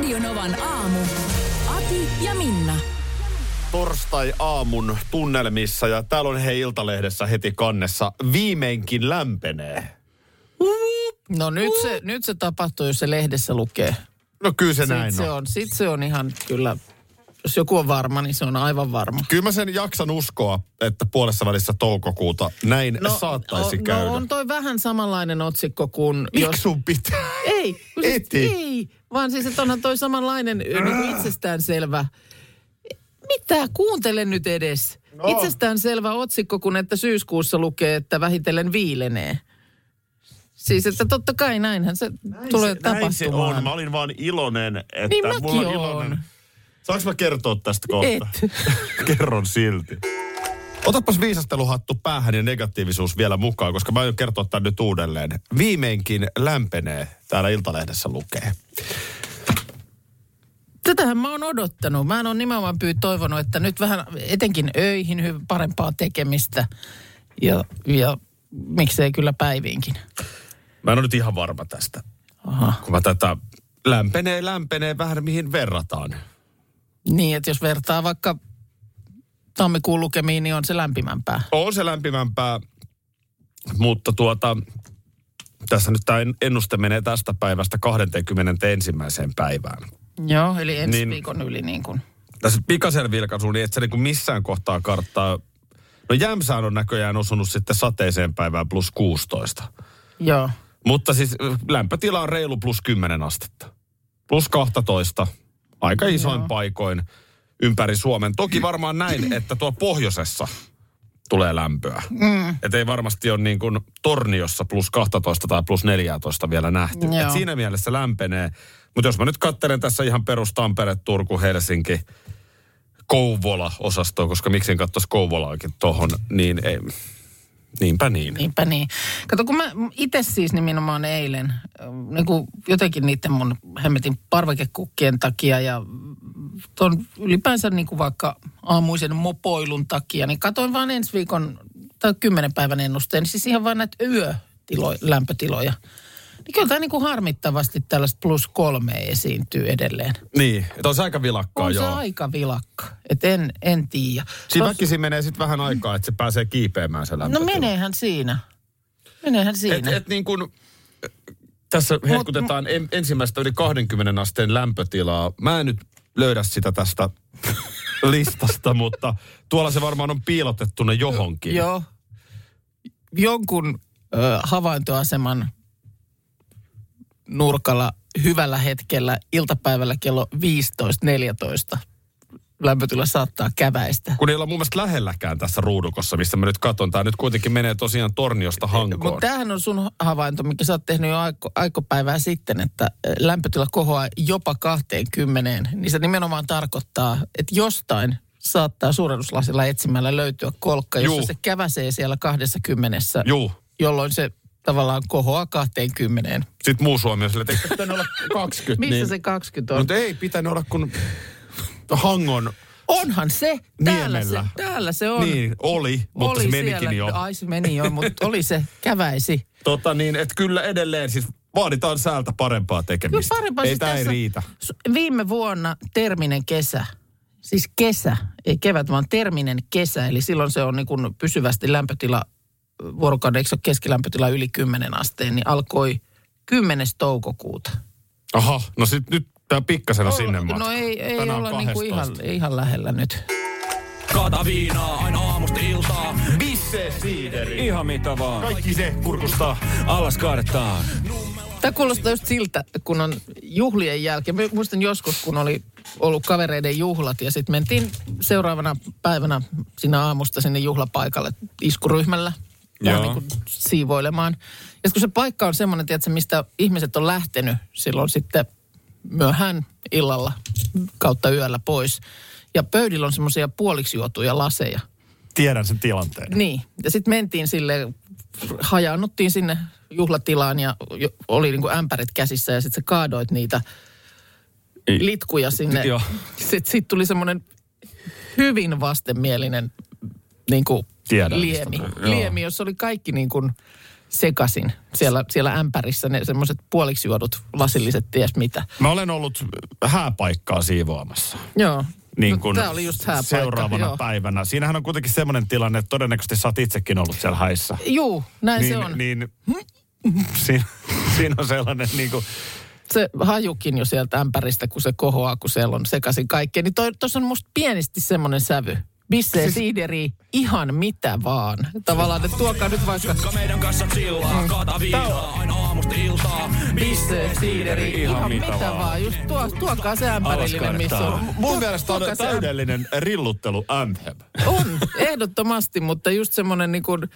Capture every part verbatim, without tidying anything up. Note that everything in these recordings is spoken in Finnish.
Radionovan aamu. Ati ja Minna. Torstai-aamun tunnelmissa ja täällä on hei Iltalehdessä heti kannessa. Viimeinkin lämpenee. No nyt se, nyt se tapahtuu, jos se lehdessä lukee. No kyllä se Sitten näin se on. on. Sitten se on ihan kyllä, jos joku on varma, niin se on aivan varma. Kyllä mä sen jaksan uskoa, että puolessa välissä toukokuuta näin no, saattaisi no, käydä. No on toi vähän samanlainen otsikko kuin... Miksi jos... sun pitää? Ei, kun siis, Eti. ei, vaan siis, että onhan toi samanlainen niin kuin itsestäänselvä. Mitä? Kuuntele nyt edes. No. Itsestäänselvä otsikko, kun että syyskuussa lukee, että vähitellen viilenee. Siis, että totta kai näinhän se Näin tulee se, tapahtumaan. näin se on. Mä olin vaan iloinen, että Niin mäkin mulla on oon. iloinen. Saanko mä kertoa tästä kohta? Et. Kerron silti. Otapas viisasteluhattu päähän ja negatiivisuus vielä mukaan, koska mä aion kertoa tämän nyt uudelleen. Viimeinkin lämpenee, täällä Iltalehdessä lukee. Tätähän mä oon odottanut. Mä en ole nimenomaan pyy toivonut, että nyt vähän etenkin öihin hy- parempaa tekemistä ja, ja miksei kyllä päiviinkin. Mä en ole nyt ihan varma tästä. Aha. Kun mä tätä lämpenee, lämpenee vähän mihin verrataan. Niin, että jos vertaa vaikka tammikuun lukemiin, niin on se lämpimämpää. On se lämpimämpää, mutta tuota, tässä nyt tämä ennuste menee tästä päivästä kaksikymmentäyksi päivään. Joo, eli ensi Niin. viikon yli niin kuin. Tässä pikaisen vilkaisun, niin et sä niin kuin missään kohtaa karttaa. No Jämsään on näköjään osunut sitten sateiseen päivään plus kuusitoista. Joo. Mutta siis lämpötila on reilu plus kymmenen astetta. Plus kaksitoista. Aika isoin Joo. paikoin ympäri Suomen. Toki varmaan näin, että tuo pohjoisessa tulee lämpöä. Mm. Että ei varmasti ole niin kuin Torniossa plus kaksitoista tai plus neljätoista vielä nähty. Et siinä mielessä lämpenee. Mutta jos mä nyt katselen tässä ihan perus Tampere, Turku, Helsinki, Kouvola-osastoa, koska miksi en katsoisi Kouvolaakin tohon, niin ei, niinpä niin. Niinpä niin. Kato, kun mä itse siis nimenomaan eilen, niin kuin jotenkin niiden mun hemmetin parvekekukkien takia ja ton ylipäänsä niin kuin vaikka aamuisen mopoilun takia, niin katoin vaan ensi viikon tai kymmenen päivän ennusteen, niin siis ihan vaan näitä yölämpötiloja. Niin kyllä tämä niin kuin harmittavasti tällaista plus kolme esiintyy edelleen. Niin, että on se aika vilakkaa, On joo. se aika vilakka, että en, en tiedä. Siinä Tos- väkisin menee sitten vähän aikaa, että se pääsee kiipeämään se No lämpötila. meneehän siinä. Meneehän siinä. Et, et niin kuin, tässä hehkutetaan en, ensimmäistä yli kaksikymmentä asteen lämpötilaa. Mä en nyt löydä sitä tästä listasta, mutta tuolla se varmaan on piilotettuna johonkin. Joo. Jonkun ö, havaintoaseman nurkalla hyvällä hetkellä iltapäivällä kello viisitoista neljätoista lämpötila saattaa käväistä. Kun ei olla mun mielestä lähelläkään tässä ruudukossa, missä mä nyt katson. Tää nyt kuitenkin menee tosiaan Torniosta Hankoon. Mutta tämähän on sun havainto, mikä sä oot tehnyt jo aiko, aikopäivää sitten, että lämpötila kohoaa jopa kaksikymmentä. Niin se nimenomaan tarkoittaa, että jostain saattaa suurennuslasilla etsimällä löytyä kolkka, jossa Juu. se käväsee siellä kaksikymmentä, Juu. jolloin se tavallaan kohoaa kaksikymmentä. Sitten muu Suomi on silleen, että eikö pitänyt olla kaksikymmentä. Missä niin, se kaksikymmentä on? mutta ei pitänyt olla kun Hangon Onhan se. Täällä se, niemellä. täällä se on. Niin, oli, mutta oli se menikin siellä. jo. Ai se meni jo, mutta oli se, käväisi. Tota niin, että kyllä edelleen siis vaaditaan säältä parempaa tekemistä. Kyllä parempaa. Ei Siis tää ei tässä riitä. Viime vuonna terminen kesä, siis kesä, ei kevät, vaan terminen kesä. Eli silloin se on niin kuin pysyvästi lämpötila, vuorokauden, eikö se ole keskilämpötila yli kymmenen asteen, niin alkoi kymmenes toukokuuta. Aha, no sit nyt tää pikkasena sinne matka. No ei, ei Tänään olla niin kuin ihan, ihan lähellä nyt. Kaata viinaa aina aamusta iltaa. Bisse siideri. Ihan mitä vaan. Kaikki se kurkustaa. Alas kaadetaan. Tämä kuulostaa just siltä, kun on juhlien jälkeen. Mä muistan joskus, kun oli ollut kavereiden juhlat ja sitten mentiin seuraavana päivänä siinä aamusta sinne juhlapaikalle iskuryhmällä. Vähän niin kuin siivoilemaan. Ja kun se paikka on semmoinen, tiedätkö, mistä ihmiset on lähtenyt silloin sitten myöhään illalla kautta yöllä pois. Ja pöydillä on semmoisia puoliksi juotuja laseja. Tiedän sen tilanteen. Niin. Ja sitten mentiin sille, hajaannuttiin sinne juhlatilaan ja oli niin kuin ämpärit käsissä ja sitten sä kaadoit niitä litkuja sinne. Joo. Sitten sit tuli semmoinen hyvin vastenmielinen niin kuin Tiedän, liemi. mistä tulee. Liemi, jossa oli kaikki niin kuin sekaisin siellä, siellä ämpärissä, ne semmoiset puoliksi juodut lasilliset ties mitä. Mä olen ollut hääpaikkaa siivoamassa. Joo. Niin kuin no, tämä oli just hääpaikka. Seuraavana joo. päivänä. Siinähän on kuitenkin semmoinen tilanne, että todennäköisesti sä oot itsekin ollut siellä häissä. Juu, näin niin, se on. Niin, siinä, siinä on sellainen niin kuin... Se hajukin jo sieltä ämpäristä, kun se kohoaa, kun siellä on sekaisin kaikkea. Niin tuossa on musta pienesti semmoinen sävy. Bissee, siis... siideri, ihan mitä vaan. Tavallaan, että tuokaa nyt vaikka... Sukka meidän kanssa chillaa, kaata viinaa, aina aamusta iltaa. Bissee, siideri, ihan, ihan mitä, mitä vaan. vaan. Just tuo, tuokaa se ämpärillinen, missä on. Mun tuo, mielestä on täydellinen rilluttelu anthem. On, ehdottomasti, mutta just semmoinen niin kuin...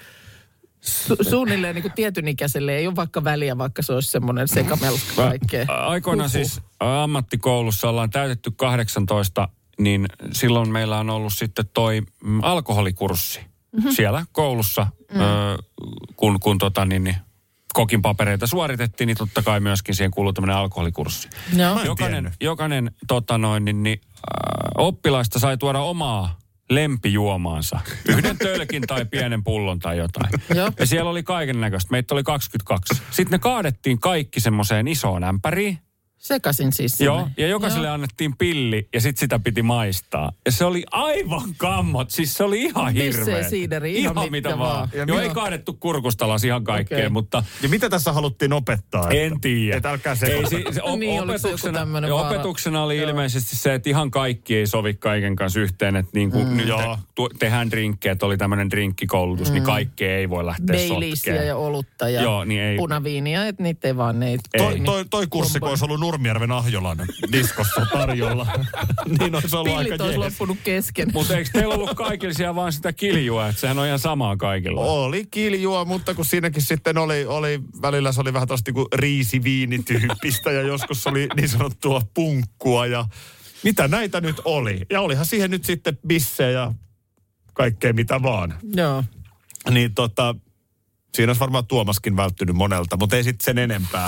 Su- suunnilleen niin kuin tietyn ikäiselle ei ole vaikka väliä, vaikka se olisi semmoinen sekamelska kaikkea. Aikoinaan siis ammattikoulussa ollaan täytetty kahdeksantoista, niin silloin meillä on ollut sitten toi mm, alkoholikurssi mm-hmm. siellä koulussa, mm. ö, kun, kun tota niin, niin, kokin papereita suoritettiin, niin totta kai myöskin siihen kuuluu tämmöinen alkoholikurssi. No. Jokainen, jokainen tota noin, niin, niin, äh, oppilaista sai tuoda omaa lempijuomaansa. Yhden tölkin tai pienen pullon tai jotain. Ja siellä oli kaiken näköistä. Meitä oli kaksikymmentäkaksi. Sitten ne kaadettiin kaikki semmoiseen isoon ämpäriin. Sekaisin siis sinne. Joo, ja jokaiselle Joo. annettiin pilli ja sitten sitä piti maistaa. Ja se oli aivan kammot. Siis se oli ihan hirveä. Bissee, siideri, ihan, ihan mitä vaan. vaan. Joo, minä... ei kaadettu kurkustalas ihan kaikkea, okay. mutta... Ja mitä tässä haluttiin opettaa? En tiedä. Että älkää se... Ei, se, se op- niin, opetuksena, opetuksena oli Joo. ilmeisesti se, että ihan kaikki ei sovi kaiken kanssa yhteen. Että niin kuin mm. nyt te, tu, tehdään drinkkejä, että oli tämmöinen drinkkikoulutus, mm. niin kaikki ei voi lähteä sotkeen. Baileysia ja olutta ja Joo, niin ei... punaviinia, että niitä ei vaan... Ne ei, toi, toi, toi kurssi, kun olisi ollut Nurmijärven Ahjolan diskossa tarjolla, niin olisi ollut Pillit aika olisi jees. loppunut kesken. Mutta eikö teillä ollut kaikilla siellä vaan sitä kiljua, että sehän on ihan samaa kaikilla? Oli kiljua, mutta kun siinäkin sitten oli, oli välillä se oli vähän tosta niin kuin riisiviinityyppistä ja joskus oli niin sanottua punkkua ja mitä näitä nyt oli. Ja olihan siihen nyt sitten bissejä ja kaikkea mitä vaan. Joo. Niin tota, siinä olisi varmaan Tuomaskin välttynyt monelta, mutta ei sitten sen enempää.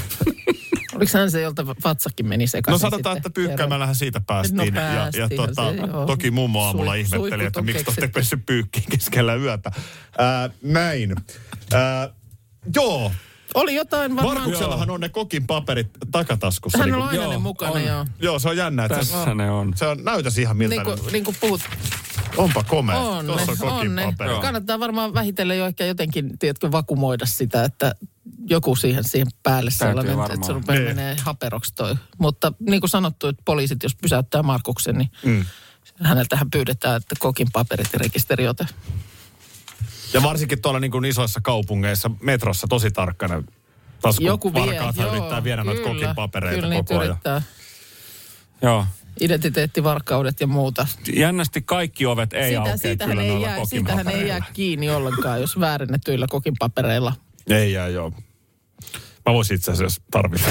Oliko hän se, jolta vatsakin meni sekaisin? No sanotaan, että pyykkäämällähän siitä päästiin. No ja ja tota, se, toki mummo aamulla Sui, ihmetteli, että miksi te olette pessyt pyykkiin keskellä yötä. Ää, näin. Ää, joo. Oli jotain varmaan... Markuksellahan on ne kokin paperit takataskussa. Hän niin on kuin, aina joo, ne mukana, on. joo. Joo, se on jännä. Että Tässä se, ne on. Se on, näytäisi ihan miltä. Niin kuin, niin kuin puhut. Onpa komea. On Tuossa on kokin ne. paperi. Kannattaa varmaan vähitellen jo ehkä jotenkin, tiedätkö, vakumoida sitä, että joku siihen, siihen päälle sellainen, varmaan. Että se rupeaa menee haperoksi toi. Mutta niin kuin sanottu, että poliisit, jos pysäyttää Markuksen, niin mm. häneltähän pyydetään, että kokin paperit ja rekisteriote. Ja varsinkin tuolla niin kuin isoissa kaupungeissa, metrossa tosi tarkkana. Taskuvarkaathan yrittää viedä noita kokin papereita kyllä koko ajan. Yrittää. Joo. Identiteettivarkaudet ja muuta. Jännästi kaikki ovet ei Sitä, aukea kyllä ei noilla jää, kokin siitähän ei jää kiinni ollenkaan, jos väärennetyillä kokin papereilla. Ei jää, joo. Mä voisin itse asiassa tarvita.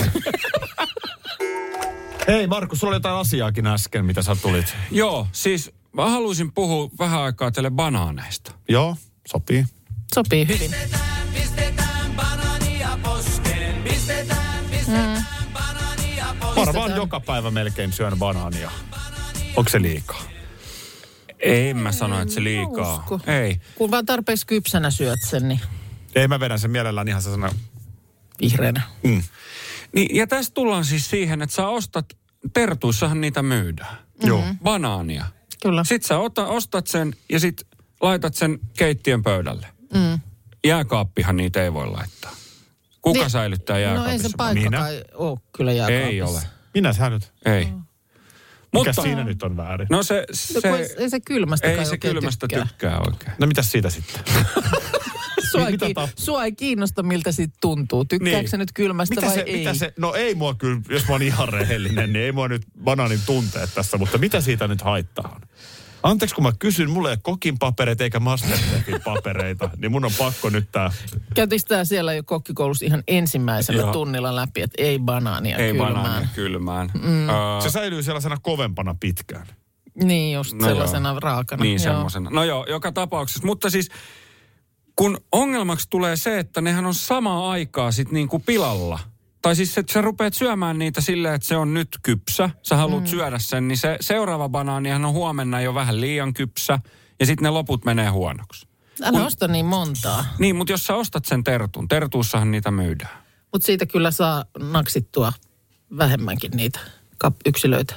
Hei Markus, sulla oli jotain asiaakin äsken, mitä sä tulit. Joo, siis mä haluaisin puhua vähän aikaa teille banaaneista. Joo, sopii. Sopii hyvin. Pistetään, pistetään banaania poskeen. Pistetään, pistetään mm. banaania poskeen. Varmaan joka päivä melkein syön banaania. Onko se liikaa? En mä sano, että se liikaa. Ei. Kun vaan tarpeeksi kypsänä syöt sen, niin... Ei, mä vedän sen mielellään ihan sellainen... Vihreänä. Mm. Niin, ja tässä tullaan siis siihen, että sä ostat, Tertuissahan niitä myydään. Joo. Mm-hmm. Banaania. Kyllä. Sitten sä ota, ostat sen ja sit laitat sen keittiön pöydälle. Mm. Jääkaappihan niitä ei voi laittaa. Kuka niin, säilyttää jääkaapissa? No ei se paikka Minä? kai ole kyllä jääkaapissa. Ei ole. Minä sä nyt? Ei. No. Mikä Mutta, siinä nyt on väärin? No se... se no, ei se kylmästä ei kai se kylmästä tykkää. tykkää oikein. No mitäs siitä sitten? Sua, ei, sua ei kiinnosta, miltä siitä tuntuu. Tykkääkö niin. se nyt kylmästä mitä vai se, ei? Mitä se, no ei mua kyllä, jos mä oon ihan rehellinen, niin ei mua nyt banaanin tunteet tässä, mutta mitä siitä nyt haittaa on? Anteeksi, kun mä kysyn, mulla ei ole kokin papereita eikä Masterchefin papereita, niin mun on pakko nyt tää... Käytiinkö tää siellä jo kokkikoulussa ihan ensimmäisellä Joo. tunnilla läpi, että ei banaania ei kylmään? Ei banaania kylmään. Mm. Uh, se säilyy sellaisena kovempana pitkään. Niin, just no sellaisena joo. raakana. Niin, semmoisena. No joo, joka tapauksessa. Mutta siis, kun ongelmaksi tulee se, että nehän on samaa aikaa sit niinku pilalla. Tai siis, että sä rupeat syömään niitä silleen, että se on nyt kypsä. Sä haluat mm. syödä sen, niin se seuraava banaanihan on huomenna jo vähän liian kypsä. Ja sitten ne loput menee huonoksi. Älä osta niin montaa. Niin, mutta jos sä ostat sen tertun, tertuussahan niitä myydään. Mutta siitä kyllä saa naksittua vähemmänkin niitä kap- yksilöitä.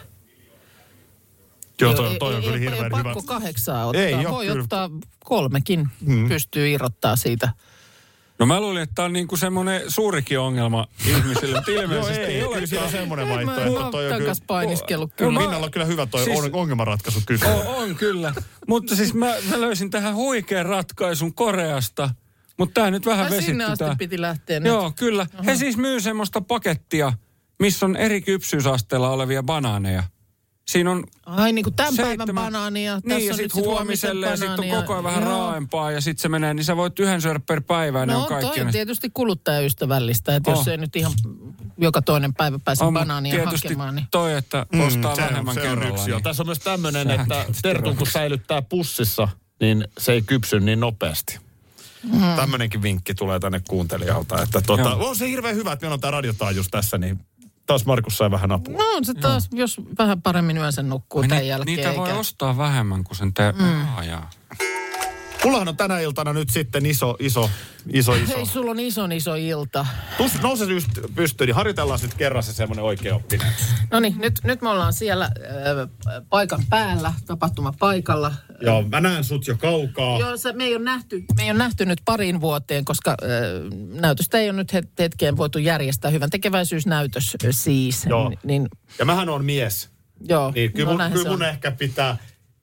Joo, toi, Ei- toi on ei- kyllä ei- hirveän ei hyvä. pakko kahdeksaa ottaa. Ei oo, Voi kyllä. ottaa kolmekin. Mm. Pystyy irrottaa siitä. No mä luulin, että tää on niinku semmoinen suurikin ongelma ihmisille, mutta Joo, ilmeisesti ei, ei ole. kyllä siinä on semmoinen Ei, mä vaihtoehto. en Toi ole on kyllä, takas painiskellut kyllä. kyllä. Minnalla on kyllä hyvä toi Siis- siis, ongelmanratkaisukyky. On, on kyllä. Mutta siis mä, mä löysin tähän huikean ratkaisun Koreasta. Mutta tää nyt vähän Ai sinne vesitti asti tää. piti lähteä nyt. Joo, kyllä. Aha. He siis myy semmoista pakettia, missä on eri kypsyysasteella olevia banaaneja. Siinä on Ai niin kuin tämän päivän seitsemän- banaania. Niin, tässä ja on sitten nyt sit huomiselle ja sitten on banaania. koko ajan vähän Joo. raaempaa ja sitten se menee, niin sä voit yhden syödä per päivä ja ne No on on kaikki. toi on ne- tietysti kuluttajaystävällistä, että Oh. jos ei nyt ihan joka toinen päivä pääse On, mut banaania tietysti hakemaan, niin... toi, että Mm, ostaa se on- vähemmän se on kerrallaan. yksi, joo. Niin. Tässä on myös tämmöinen, Sehän että tietysti terkun kun on. säilyttää pussissa, niin se ei kypsy niin nopeasti. Mm. Tämmöinenkin vinkki tulee tänne kuuntelijalta. Että tota, Joo. on se hirveän hyvä, että meillä on tämä radiotaajuus tässä, niin taas Markus sai vähän apua. No on se taas, jos vähän paremmin yönsä nukkuu tämän Ni- jälkeen. Niitä voi eikä- ostaa vähemmän kuin sen te... Mm. Ajaa. Mullahan on tänä iltana nyt sitten iso, iso, iso, iso. Hei, sulla on ison iso ilta. Tus, nouse just pystyyn, niin harjoitellaan nyt kerran se semmoinen oikea oppinen. No niin, nyt, nyt me ollaan siellä äh, paikan päällä, tapahtumapaikalla. Joo, mä näen sut jo kaukaa. Joo, se, me, ei ole nähty, me ei ole nähty nyt pariin vuoteen, koska äh, näytöstä ei ole nyt het- hetkeen voitu järjestää. Hyvän tekeväisyysnäytös äh, siis. Joo. N- niin, Ja mähän on mies. joo, Niin, kyllä, no mun, näinhän kyllä se mun on. ehkä pitää...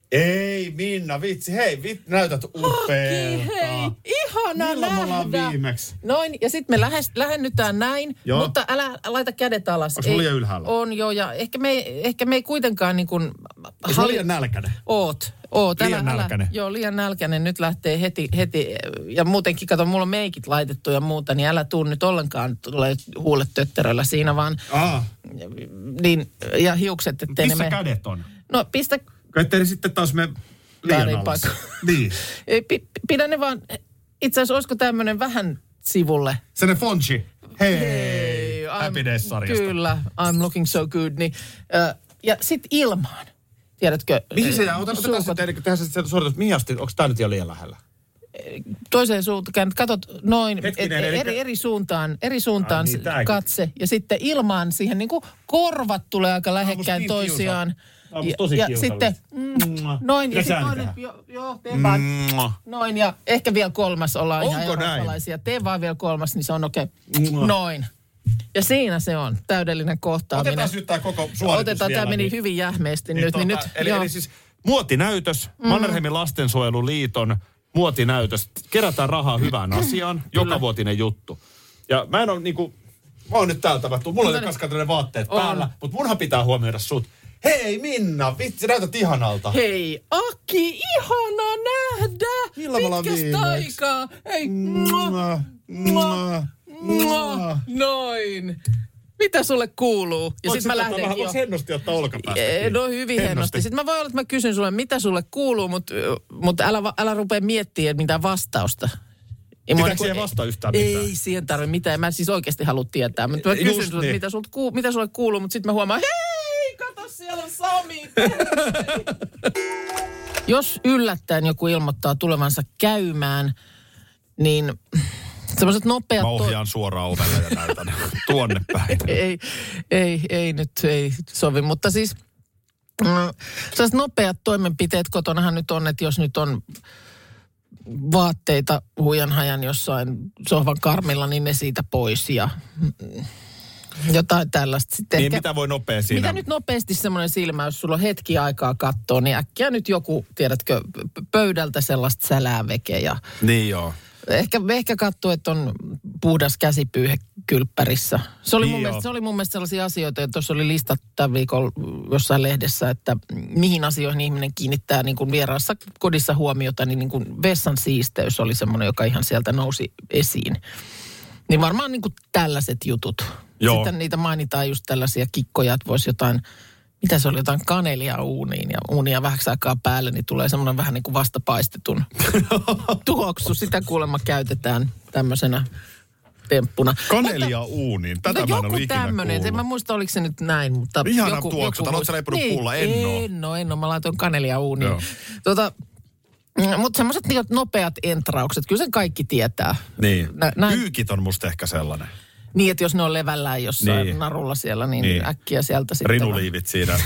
Ei, Minna, vitsi, hei, vit, näytät upealta. Hei, ihana Milloin me ollaan nähdä. viimeksi? Noin, ja sitten me lähes, lähennytään näin, Joo. mutta älä laita kädet alas. Onko sulla liian ylhäällä? On joo, ja ehkä me, ei- ehkä me ei kuitenkaan niin kuin... Onko sulla liian nälkäinen? Oot, oot. Liian älä, nälkäinen. Älä, joo, liian nälkäinen. Nyt lähtee heti, heti. Ja muutenkin, kato, mulla on meikit laitettu ja muuta, niin älä tuu nyt ollenkaan tulee huulet tötteröllä siinä, vaan... Aa, Niin, ja hiukset, ettei ne missä me... kädet on? No, pistä... Kai ettei ne sitten taas me liian Väärin alas. paikka. Niin. Ei, pi, pidä ne vaan... Itse asiassa, olisiko tämmöinen vähän sivulle? Sellainen Fonchi. Hei. Hei, I'm- Happy Days-sarjasta. Kyllä, I'm looking so good. Niin, äh, ja sit ilmaan. Tiedätkö? Mihin se äh, jää? Otetaan suukot sitten, eli tehdään se suoritus, mihin asti, onko tämä nyt jo liian lähellä? Toiseen suuntaan, katot noin, Hetkinen, et, eli- eri, eri suuntaan, eri suuntaan Ai niin, s- tääkin. katse. Ja sitten ilmaan siihen niin kuin korvat tulee aika lähekkäin niin toisiaan. Tämä on musta Ja, tosi ja kiusallista. sitten mm, Mua. noin, ja Pidä sitten noin, sääntää. jo, joo, tee vaan. Mua. Noin, ja ehkä vielä kolmas ollaan ihan Onko näin? eurooppalaisia. Tee vaan vielä kolmas, niin se on okei. Mua. Noin. Ja siinä se on, täydellinen kohtaaminen. Otetaan nyt tämä koko suoritus Otetaan, vielä, tämä meni niin- hyvin jähmeesti Niin nyt. Niin tota, nyt eli, joo. eli siis muotinäytös, mm. Mannerheimin lastensuojeluliiton muotinäytös. Kerätään rahaa hyvään asiaan, jokavuotinen juttu. Ja mä en ole niinku, mä oon nyt täältä, mä tuun, mulla on kaskaan tällainen vaatteet On. päällä, mutta munhan pitää huomioida sut. Hei Minna, vitsi, näytät ihanalta. Hei, Aki, ihana nähdä! Milloin me ollaan Pitkästä viimeksi? aikaa! Hei, Mua, mua, mua, mua, mua. Noin. Mitä sulle kuuluu? Ja Voit sit mä sä ottaa lähdenkin vähän, jo. voiko hennosti ottaa olkapäästä? Eh, No hyvin hennosti. Sitten mä voin olla, että mä kysyn sulle, mitä sulle kuuluu, mutta mut älä, va- älä rupea miettimään mitään vastausta. Ei mua Pitääkö niinku- siihen vastaa yhtään mitään? Ei siihen tarvitse mitään. Mä siis oikeasti halua tietää. Mutta mä Just kysyn sulle, niin. mitä, sulta kuuluu, mitä sulle kuuluu, mutta sitten mä huomaan, hei, kato siellä on Sami. Jos yllättäen joku ilmoittaa tulevansa käymään, niin semmoiset nopeat... Mä ohjaan suoraan ovelle ja näytän tuonne päin. ei, ei, ei nyt ei sovi, mutta siis mm, sellaiset nopeat toimenpiteet kotonahan nyt on, että jos nyt on vaatteita huijanhajan jossain sohvan karmilla, niin ne siitä pois ja mm, jotain tällaista. Sitten Niin ehkä, mitä voi nopea siinä? mitä nyt nopeasti semmoinen silmä, jos sulla on hetki aikaa katsoa, niin äkkiä nyt joku, tiedätkö, p- pöydältä sellaista sälääveke ja Niin joo. Ehkä, ehkä katsoo, että on puhdas käsipyyhe kylppärissä. Se oli, Niin mun joo. mielestä, se oli mun mielestä sellaisia asioita, että tuossa oli listattu tämän viikolla jossain lehdessä, että mihin asioihin ihminen kiinnittää niin kuin vieraassa kodissa huomiota, niin, niin kuin vessan siisteys oli semmoinen, joka ihan sieltä nousi esiin. Niin varmaan niin kuin tällaiset jutut. Joo. Sitten niitä mainitaan just tällaisia kikkoja, että voisi jotain, mitä se oli, jotain kanelia uuniin ja uunia vähäksi aikaa päälle, niin tulee semmoinen vähän niin kuin vastapaistetun tuoksu. Sitä kuulemma käytetään tämmöisenä temppuna. Kanelia uuniin. Tätä no mä en joku ollut ikinä tämmöinen, en mä kuullut. muista oliko se nyt näin, mutta Ihana joku, tuoksu. joku Oletko sä leiponut niin, puulla? En oo. En oo, en oo. Mä laitoin kanelia uuniin. Joo. Tota, Mm, mutta semmoiset niin nopeat entraukset, kyllä sen kaikki tietää. Niin. Nä, näin, Pyykit on musta ehkä sellainen. niin, että jos ne on levällään jossain Niin. narulla siellä, niin, Niin. äkkiä sieltä sitten. Rinuliivit siinä.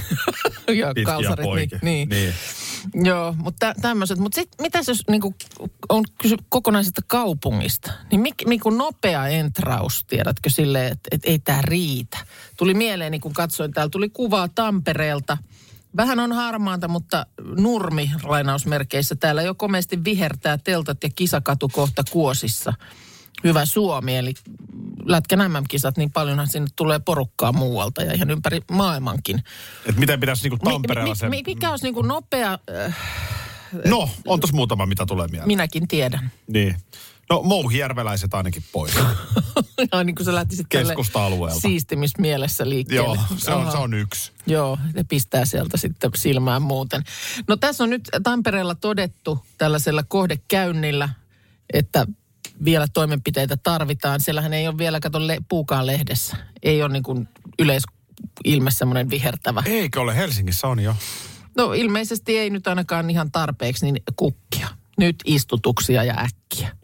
ja Pitkiä kalsarit, poikia. niin, niin. niin. Joo, mutta tämmöiset. Mutta sitten mitäs jos niinku, on kysy kokonaisesta kaupungista, niin mik, niinku nopea entraus, tiedätkö, silleen, että et ei tämä riitä. Tuli mieleeni, kun katsoin, täällä tuli kuvaa Tampereelta. Vähän on harmaanta, mutta nurmi lainausmerkeissä. Täällä jo komeasti vihertää teltat ja kisakatu kohta Kuosissa. Hyvä Suomi, eli Lätkän äm äm-kisat, niin paljonhan sinne tulee porukkaa muualta ja ihan ympäri maailmankin. Et miten pitäisi niinku Tampereella se... Mi, mi, mikä olisi niinku nopea... Äh, No, on tossa muutama, mitä tulee mieleen. minäkin tiedän. Niin. No, mouhijärveläiset ainakin pois. Ja niin kuin sä lähtisit tälle Keskusta-alueelta. siistimismielessä liikkeelle. Joo, se on, se on yksi. Joo, ne pistää sieltä sitten silmään muuten. No tässä on nyt Tampereella todettu tällaisella kohdekäynnillä, että vielä toimenpiteitä tarvitaan. Siellähän ei ole vielä, kato, le- puukaan lehdessä. Ei ole niin kuin yleisilme semmoinen vihertävä. Eikö ole? Helsingissä on jo. No ilmeisesti ei nyt ainakaan ihan tarpeeksi, niin kukkia. Nyt istutuksia ja äkkiä.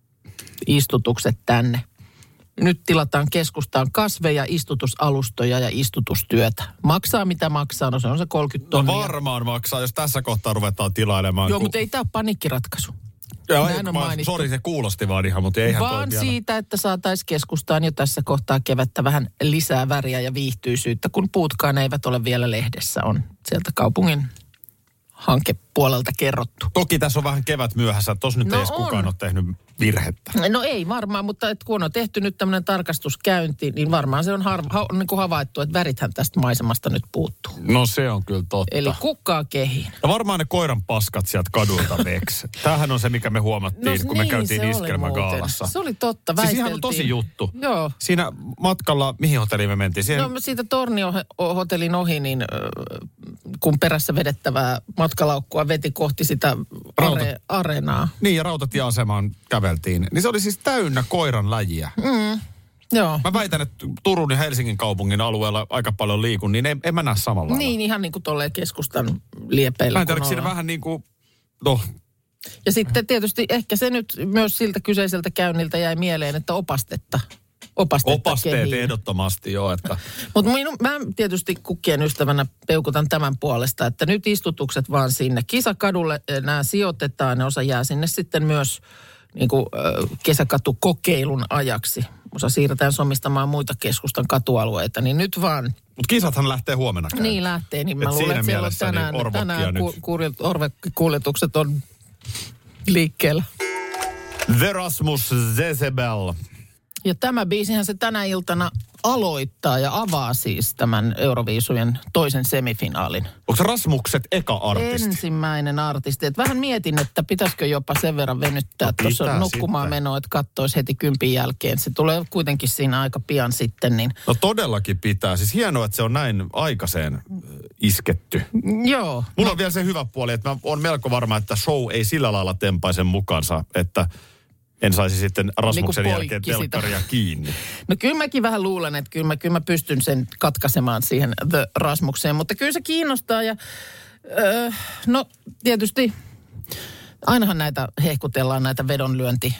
Istutukset tänne. Nyt tilataan keskustaan kasveja, istutusalustoja ja istutustyötä. Maksaa mitä maksaa, no se on se kolmekymmentä No tonnia. varmaan maksaa, jos tässä kohtaa ruvetaan tilailemaan. Joo, kun... mutta ei tämä ole paniikkiratkaisu. Joo, Näin on mainittu. sori, se kuulosti vaan ihan, mutta eihän toi Vaan vielä. siitä, että saataisiin keskustaan jo tässä kohtaa kevättä vähän lisää väriä ja viihtyisyyttä, kun puutkaan eivät ole vielä lehdessä, on sieltä kaupungin hankepuolelta kerrottu. Toki tässä on vähän kevät myöhässä, että tossa nyt No ei edes on. kukaan ole tehnyt virhettä. No ei varmaan, mutta et kun on tehty nyt tämmöinen tarkastuskäynti, niin varmaan se on, har, ha, on niin kuin havaittu, että värithän tästä maisemasta nyt puuttuu. No se on kyllä totta. Eli kukkaa kehiin. Ja varmaan ne koiran paskat sieltä kadulta veks. Tämähän on se, mikä me huomattiin, kun me niin, käytiin se oli iskelmägaalassa. muuten. Se oli totta, Siis väisteltiin. ihan tosi juttu. Joo. Siinä matkalla, mihin hotelliin me mentiin? Siihen... No siitä Tornio-hotellin ohi, niin äh, kun perässä vedettävää matkalaukkua veti kohti sitä Rauta- are- areenaa. Niin, ja rautatieasemaan käveltiin. Niin se oli siis täynnä koiran läjiä. Mm, joo. Mä väitän, että Turun ja Helsingin kaupungin alueella aika paljon liikun, niin en, en mä näe samalla lailla. Niin, ihan niin kuin tolleen keskustan liepeillä. Mä en tiedä, kun siinä ollaan. vähän niin kuin, no, Ja sitten tietysti ehkä se nyt myös siltä kyseiseltä käynniltä jäi mieleen, että opastetta. Opastetta opasteet kehiin. ehdottomasti jo, että... Mutta mä tietysti kukkien ystävänä peukutan tämän puolesta, että nyt istutukset vaan sinne Kisakadulle, nämä sijoitetaan, ne osa jää sinne sitten myös niin kuin, äh, kesäkatukokeilun ajaksi. Osa siirretään somistamaan muita keskustan katualueita, niin nyt vaan... Mutta kisathan lähtee huomenna käymään. Niin lähtee, niin mä Et luulen, siinä että siellä on mielessä niin tänään, orvokkia tänään nyt. ku, ku, orvekkuljetukset on liikkeellä. The Rasmus Zezebel. Ja tämä biisihän se tänä iltana aloittaa ja avaa siis tämän Euroviisujen toisen semifinaalin. Onko se Rasmukset eka artisti? Ensimmäinen artisti. Et vähän mietin, että pitäisikö jopa sen verran venyttää No tuossa pitää nukkumaan sitten. menoa, että kattoisi heti kympin jälkeen. Se tulee kuitenkin siinä aika pian sitten, niin No todellakin pitää. Siis hienoa, että se on näin aikaiseen äh, isketty. joo. Mulla on vielä se hyvä puoli, että mä oon melko varma, että show ei sillä lailla tempaise mukansa, että en saisi sitten Rasmuksen Niin kuin jälkeen poikki sitä. telkkaria kiinni. No kyllä mäkin vähän luulen, että kyllä mä, kyllä mä pystyn sen katkaisemaan siihen The Rasmukseen, mutta kyllä se kiinnostaa ja öö, no tietysti ainahan näitä hehkutellaan näitä vedonlyönti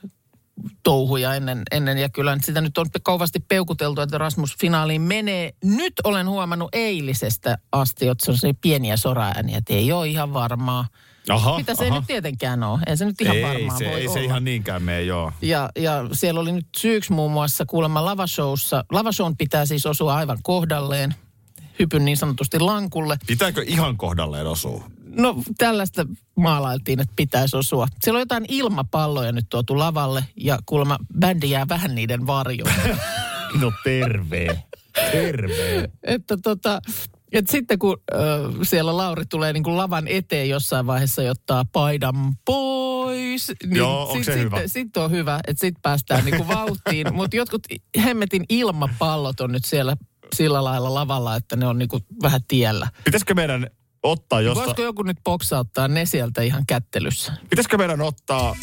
touhuja ennen, ennen ja kyllä sitä nyt on kovasti peukuteltu, että Rasmus finaaliin menee. Nyt olen huomannut eilisestä asti, että se on se pieniä soraääniä, että ei ole ihan varmaa. Aha, Mitä se aha. ei nyt tietenkään ole. Ei se nyt ihan ei, varmaa se, voi ei olla. se ihan niinkään mene, joo. Ja, ja siellä oli nyt syyksi muun muassa kuulemma lavashowssa. Lavashown pitää siis osua aivan kohdalleen. Hypyn niin sanotusti lankulle. Pitääkö ihan kohdalleen osua? No tällaista maalailtiin, että pitäisi osua. Siellä on jotain ilmapalloja nyt tuotu lavalle ja kuulemma bändi jää vähän niiden varjoon. No terve, terve. Että tota, et sitten kun ö, siellä Lauri tulee niin kuin lavan eteen jossain vaiheessa ja ottaa paidan pois. Niin Joo, onko sit, se sit, hyvä? Sitten on hyvä, että sitten päästään niin kuin vauhtiin. Mutta jotkut hemmetin ilmapallot on nyt siellä sillä lailla lavalla, että ne on niin kuin vähän tiellä. Pitäisikö meidän ottaa josta... Voisiko joku nyt boksauttaa ne sieltä ihan kättelyssä? Pitäisikö meidän ottaa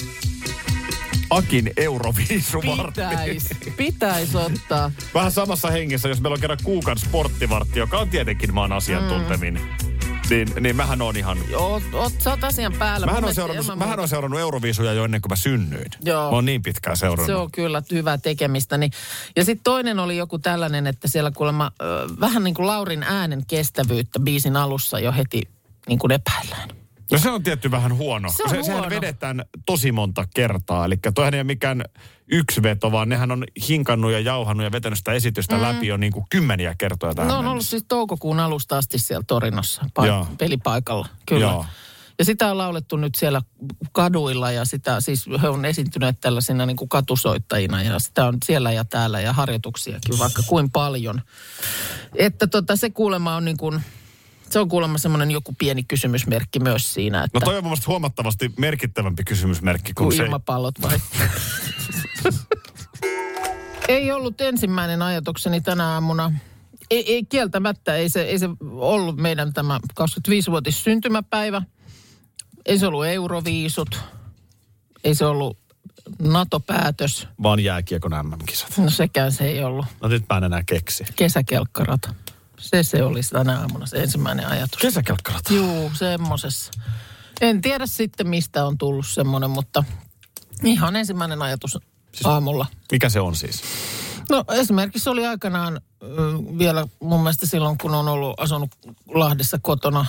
Akin Euroviisuvartti? Pitäis, pitäis ottaa. Vähän samassa hengessä, jos meillä on kerran Kuukan sporttivartti, joka on tietenkin maan asiantuntevin. Mm. niin, niin mähän on ihan... Oot, oot, sä oot asian päällä. Mähän on, seurannut, mähän on seurannut Euroviisuja jo ennen kuin mä synnyin. Joo. Mä oon niin pitkään seurannut. Se on kyllä hyvää tekemistä. Niin. Ja sitten toinen oli joku tällainen, että siellä kuulemma äh, vähän niin kuin Laurin äänen kestävyyttä biisin alussa jo heti niin kuin epäillään. No se on tietty vähän huono. Se on se, huono. Sehän vedetään tosi monta kertaa. Eli toihan ei ole mikään yksi veto, vaan nehän on hinkannut ja jauhannut ja vetänyt sitä esitystä mm. läpi jo niin kuin kymmeniä kertoja tähän No on mennessä. ollut siis toukokuun alusta asti siellä Torinossa paik- pelipaikalla. Kyllä. Joo. Ja sitä on laulettu nyt siellä kaduilla ja sitä siis he on esiintyneet tällaisina niin kuin katusoittajina ja sitä on siellä ja täällä ja harjoituksiakin vaikka kuin paljon. Että tota, se kuulemma on niin kuin, se on kuulemma semmoinen joku pieni kysymysmerkki myös siinä. Että No toi on mun mielestä huomattavasti merkittävämpi kysymysmerkki kuin kuin se. ilmapallot vai? Ei ollut ensimmäinen ajatukseni tänä aamuna. Ei, ei kieltämättä, ei se, ei se ollut meidän tämä kaksikymmentäviisivuotis syntymäpäivä. Ei se ollut Euroviisut. Ei se ollut NATO-päätös. Vaan jääkiekon äm äm-kisat. No sekään se ei ollut. No nyt mä en enää keksi. Kesäkelkkarata. Se se oli tänä aamuna se ensimmäinen ajatus. Kesäkelkkarata? Juu, semmosessa. En tiedä sitten mistä on tullut semmoinen, mutta ihan ensimmäinen ajatus siis aamulla. Mikä se on siis? No esimerkiksi oli aikanaan ö, vielä mun mielestä silloin, kun on ollut asunut Lahdessa kotona,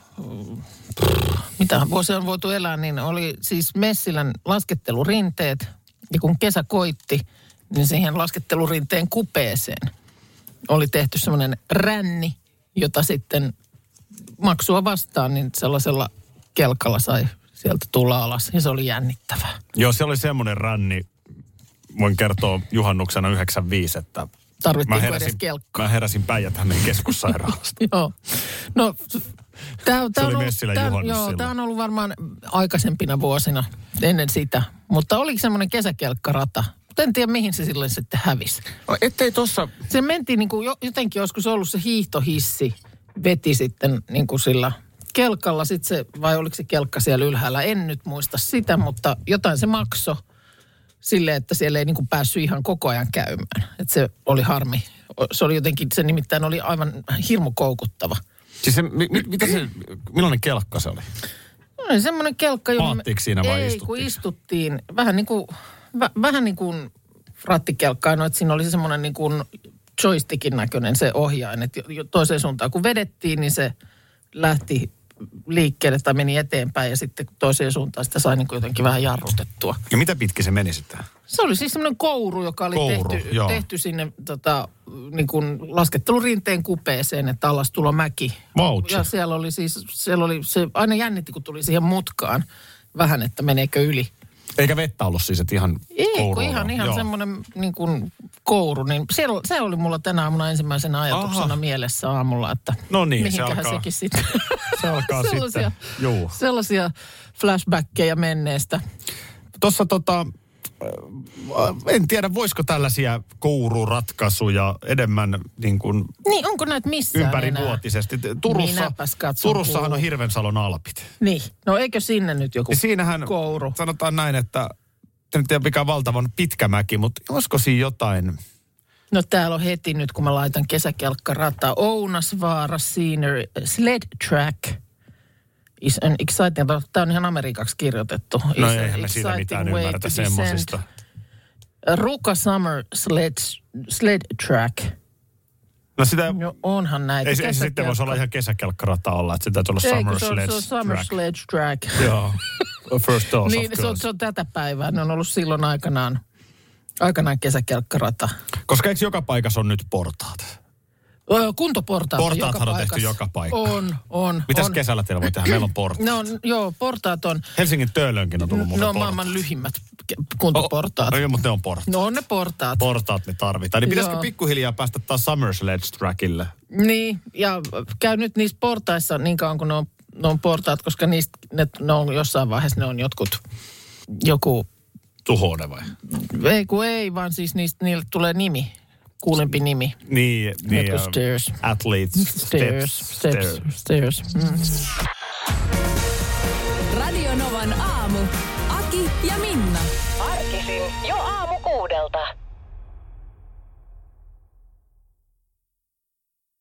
mitä vuosia on voitu elää, niin oli siis Messilän laskettelurinteet. Ja kun kesä koitti, niin siihen laskettelurinteen kupeeseen oli tehty semmoinen ränni, jota sitten maksua vastaan, niin sellaisella kelkalla sai sieltä tulla alas. Ja se oli jännittävää. Joo, se oli semmoinen ränni, voin kertoa juhannuksena yhdeksänkymmentäviisi, että Tarvittiinko mä edes heräsin, kelkkaa? mä heräsin Päijät-Hämeen keskussairaalasta. Joo. No, tää, tää oli on, Messilän tää, juhannus joo, silloin. tämä on ollut varmaan aikaisempina vuosina ennen sitä. Mutta oliko semmoinen kesäkelkkarata? Mutta en tiedä, mihin se silloin sitten hävisi. No, ettei tossa... Se mentiin niin kuin jotenkin joskus ollut se hiihtohissi, veti sitten niin kuin sillä kelkalla. Sitten se, vai oliko se kelkka siellä ylhäällä? En nyt muista sitä, mutta jotain se maksoi silleen, että siellä ei niin kuin päässyt ihan koko ajan käymään. Että se oli harmi. Se oli jotenkin, se nimittäin oli aivan hirmu koukuttava. Siis se, mi, mitä se, millainen kelkka se oli? No niin, semmoinen kelkka, johon... Paattiinko siinä vai ei, istuttiin? kun istuttiin. Vähän niin kuin, väh, vähän niin kuin rattikelkkaa, no, että siinä oli semmoinen niin kuin joystickin näköinen se ohjain. Että toiseen suuntaan kun vedettiin, niin se lähti liikkeelle tai meni eteenpäin ja sitten toiseen suuntaan sitä sai niin kuin jotenkin vähän jarrutettua. Ja mitä pitkin se meni sitten? Se oli siis semmoinen kouru, joka oli Kouru, tehty, joo. tehty sinne tota, niin kuin laskettelurinteen kupeeseen, että alastulo mäki. Vautsi. Ja siellä oli siis, siellä oli se aina jännitti, kun tuli siihen mutkaan vähän, että meneekö yli. Eikä vettä ollut siis, että ihan Ei, kun kourulla. ihan, ihan Joo. semmoinen niin kuin kouru. Niin se, se oli mulla tänä aamuna ensimmäisenä ajatuksena Aha. mielessä aamulla, että No niin, se mihinkähän alkaa- sekin sitten. Se alkaa sellaisia, sitten. Juu. sellaisia flashbackkejä menneestä. Tuossa tota, äh, en tiedä, voisiko tällaisia koururatkaisuja enemmän niin kuin Niin, onko näitä missään ympärivuotisesti. Turussa, Minäpäs katson Turussahan on kuuluu. Hirvensalon alpit. Niin, no eikö sinne nyt joku Ja siinähän kouru? sanotaan näin, että en tiedä mikä valtavan pitkä mäki, mutta olisiko siinä jotain... No täällä on heti nyt, kun mä laitan kesäkelkkarataa. Ounasvaara Scenery Sled Track is an exciting... Tämä on ihan amerikaksi kirjoitettu. No Is an eihän me siitä exciting mitään way ymmärretä to descend semmosista. Ruka Summer Sled, sled Track. No sitä... No onhan näitä. Ei, se- ei se sitten voisi olla ihan kesäkelkkarata olla, että se täytyy olla Ei, Summer kun se on, Sledge se on Summer Track. Sledge Track. Joo. First dose, Niin, of se on, course. se on tätä päivää. Ne on ollut silloin aikanaan, aikanaan kesäkelkkarata. Koska eikö joka paikassa on nyt portaat? Öö, Kuntoportaat on joka Portaathan on tehty paikassa. joka paikkaan. On, on. Mitäs on. kesällä teillä voi tehdä? Meillä on portaat. No joo, portaat on. Helsingin Töölönkin on tullut mulle Ne on portaat. maailman lyhimmät ke- kuntoportaat. Oh, oh, mutta ne on portaat. No on ne portaat. Portaat ne tarvitaan. Niin pitäisikö Joo. pikkuhiljaa päästä taas Summer Sledge Trackille? Niin, ja käy nyt niissä portaissa niin kauan kuin ne on, ne on portaat, koska niistä ne, ne on jossain vaiheessa ne on jotkut, joku, Tuhoone vai? ei kun ei, vaan siis niistä, niille tulee nimi, kuulempi nimi. Niin, niin. Jotkut ähm, stairs. Athletes. Stairs, steps, stairs. Mm. Radio Novan aamu. Aki ja Minna. Arkisin jo aamu kuudelta.